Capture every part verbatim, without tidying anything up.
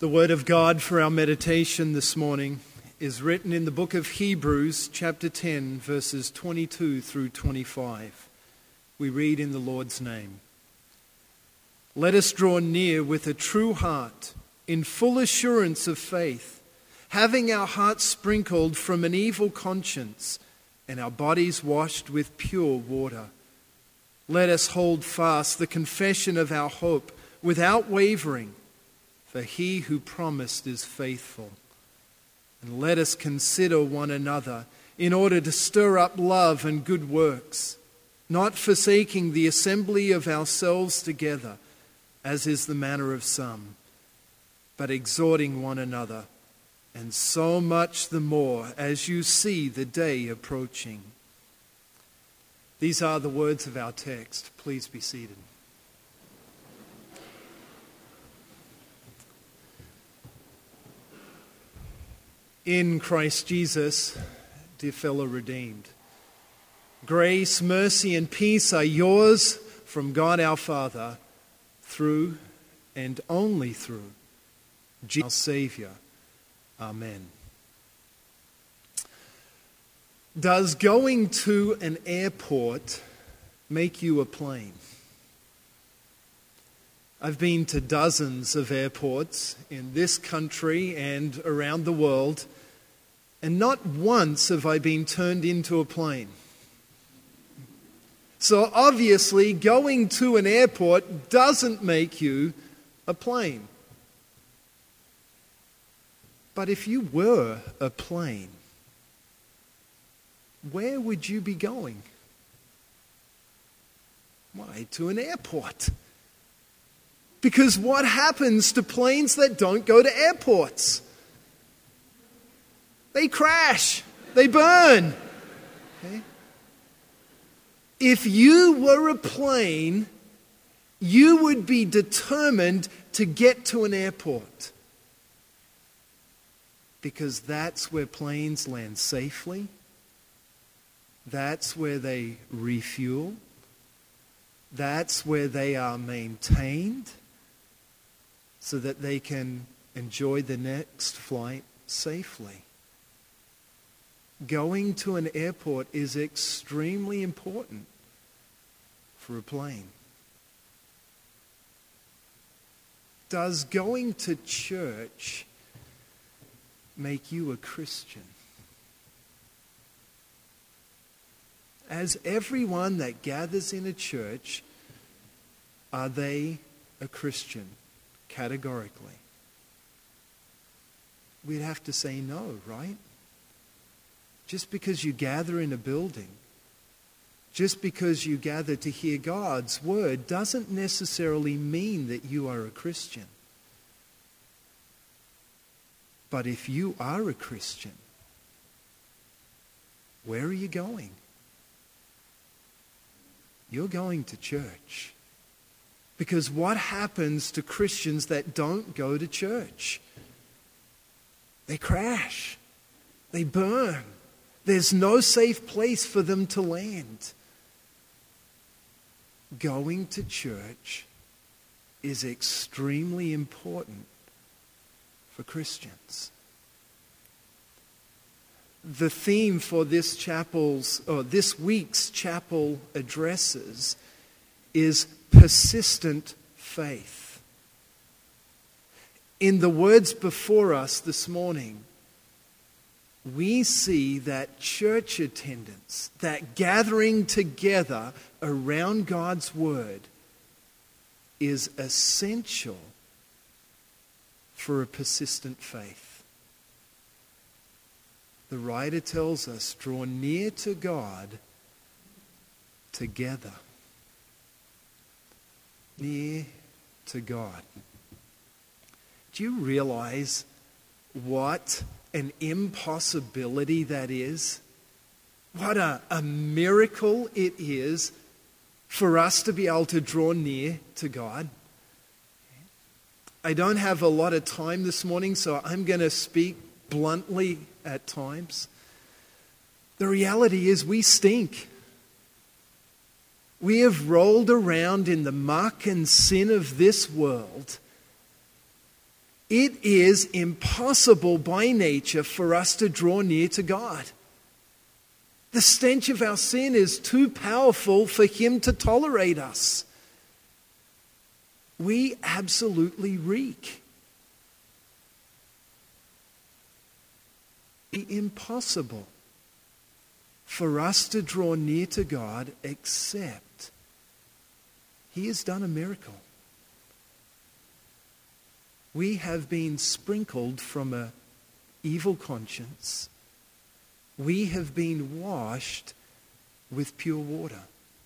The word of God for our meditation this morning is written in the book of Hebrews, chapter ten, verses twenty-two through twenty-five. We read in the Lord's name. Let us draw near with a true heart, in full assurance of faith, having our hearts sprinkled from an evil conscience and our bodies washed with pure water. Let us hold fast the confession of our hope without wavering, for he who promised is faithful. And let us consider one another in order to stir up love and good works, not forsaking the assembly of ourselves together, as is the manner of some, but exhorting one another, and so much the more as you see the day approaching. These are the words of our text. Please be seated. In Christ Jesus, dear fellow redeemed, grace, mercy, and peace are yours from God our Father, through and only through Jesus our Savior. Amen. Does going to an airport make you a plane? I've been to dozens of airports in this country and around the world, and not once have I been turned into a plane. So obviously, going to an airport doesn't make you a plane. But if you were a plane, where would you be going? Why, to an airport. Because what happens to planes that don't go to airports? They crash. They burn. Okay? If you were a plane, you would be determined to get to an airport. Because that's where planes land safely. That's where they refuel. That's where they are maintained, so that they can enjoy the next flight safely. Going to an airport is extremely important for a plane. Does going to church make you a Christian? As everyone that gathers in a church, are they a Christian? Categorically. We'd have to say no, right? Just because you gather in a building, just because you gather to hear God's word, doesn't necessarily mean that you are a Christian. But if you are a Christian, where are you going? You're going to church. Because what happens to Christians that don't go to church? They crash. They burn. There's no safe place for them to land. Going to church is extremely important for Christians. The theme for this chapel's or this week's chapel addresses is persistent faith. In the words before us this morning, we see that church attendance, that gathering together around God's word, is essential for a persistent faith. The writer tells us, draw near to God together. Near to God. Do you realize what an impossibility that is? What a, a miracle it is for us to be able to draw near to God. I don't have a lot of time this morning, so I'm going to speak bluntly at times. The reality is we stink. We have rolled around in the muck and sin of this world It is impossible by nature for us to draw near to God. The stench of our sin is too powerful for Him to tolerate us. We absolutely reek. It's impossible for us to draw near to God except He has done a miracle. We have been sprinkled from an evil conscience. We have been washed with pure water.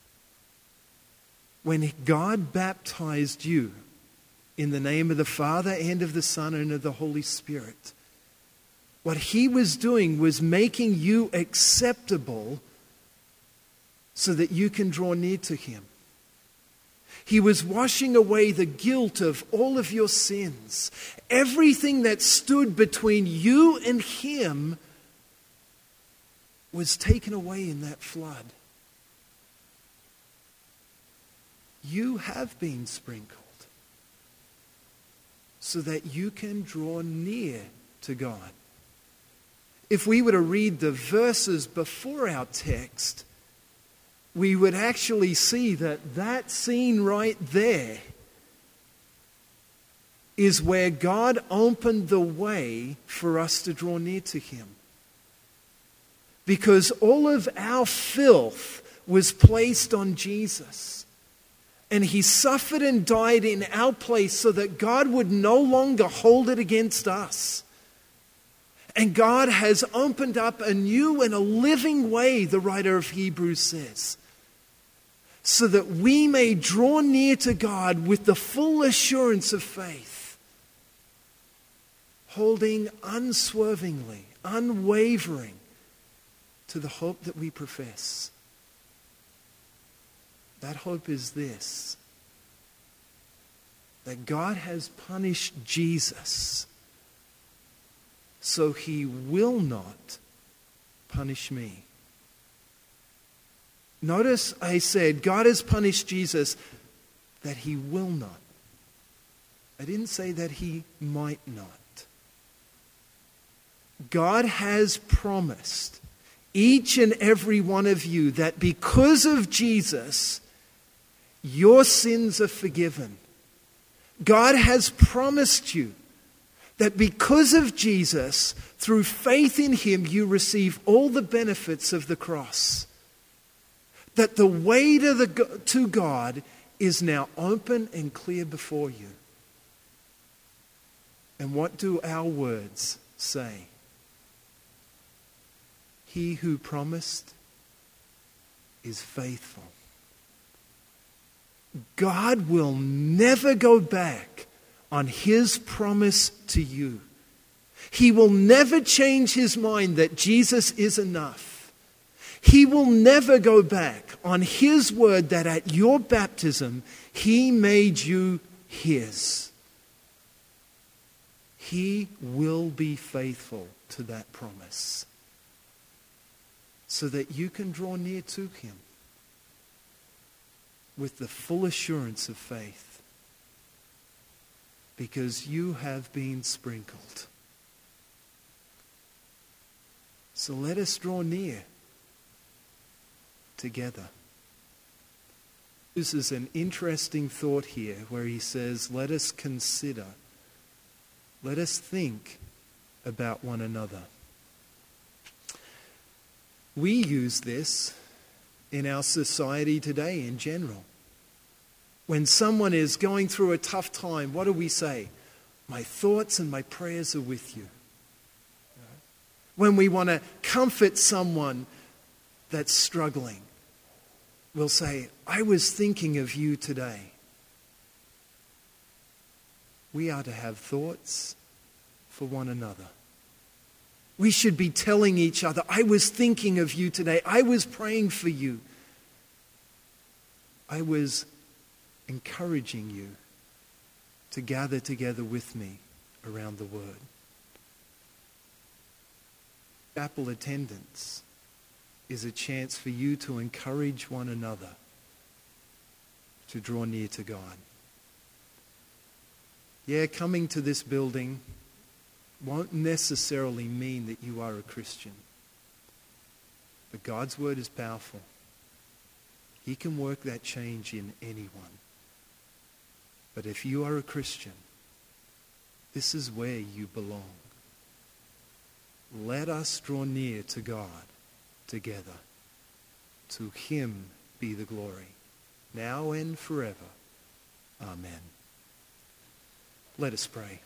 When God baptized you in the name of the Father and of the Son and of the Holy Spirit, what He was doing was making you acceptable so that you can draw near to Him. He was washing away the guilt of all of your sins. Everything that stood between you and Him was taken away in that flood. You have been sprinkled so that you can draw near to God. If we were to read the verses before our text, we would actually see that that scene right there is where God opened the way for us to draw near to Him. Because all of our filth was placed on Jesus. And He suffered and died in our place so that God would no longer hold it against us. And God has opened up a new and a living way, the writer of Hebrews says, so that we may draw near to God with the full assurance of faith, holding unswervingly, unwavering to the hope that we profess. That hope is this: that God has punished Jesus, so He will not punish me. Notice I said God has punished Jesus, that He will not. I didn't say that He might not. God has promised each and every one of you that because of Jesus, your sins are forgiven. God has promised you that because of Jesus, through faith in Him, you receive all the benefits of the cross. That the way to, the, to God is now open and clear before you. And what do our words say? He who promised is faithful. God will never go back on His promise to you. He will never change His mind that Jesus is enough. He will never go back on His word that at your baptism He made you His. He will be faithful to that promise so that you can draw near to Him with the full assurance of faith, because you have been sprinkled. So let us draw near together. This is an interesting thought here where he says, let us consider, let us think about one another. We use this in our society today in general. When someone is going through a tough time, what do we say? My thoughts and my prayers are with you. When we want to comfort someone that's struggling, we'll say, I was thinking of you today. We are to have thoughts for one another. We should be telling each other, I was thinking of you today. I was praying for you. I was encouraging you to gather together with me around the Word. Chapel attendance is a chance for you to encourage one another to draw near to God. Yeah, coming to this building won't necessarily mean that you are a Christian. But God's word is powerful. He can work that change in anyone. But if you are a Christian, this is where you belong. Let us draw near to God together. To him be the glory, now and forever. Amen. Let us pray.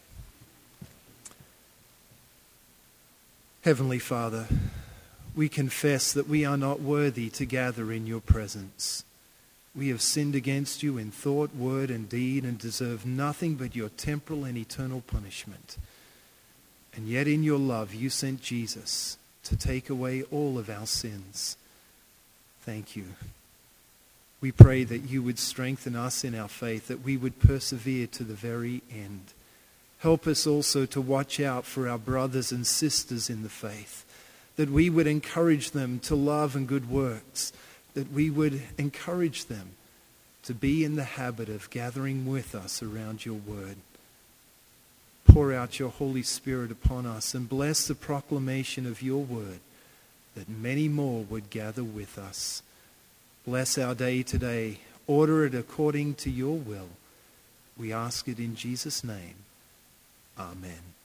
Heavenly Father, we confess that we are not worthy to gather in your presence. We have sinned against you in thought, word, and deed, and deserve nothing but your temporal and eternal punishment. And yet in your love you sent Jesus to take away all of our sins. Thank you. We pray that you would strengthen us in our faith, that we would persevere to the very end. Help us also to watch out for our brothers and sisters in the faith, that we would encourage them to love and good works, that we would encourage them to be in the habit of gathering with us around your word. Pour out your Holy Spirit upon us and bless the proclamation of your word, that many more would gather with us. Bless our day today. Order it according to your will. We ask it in Jesus' name. Amen.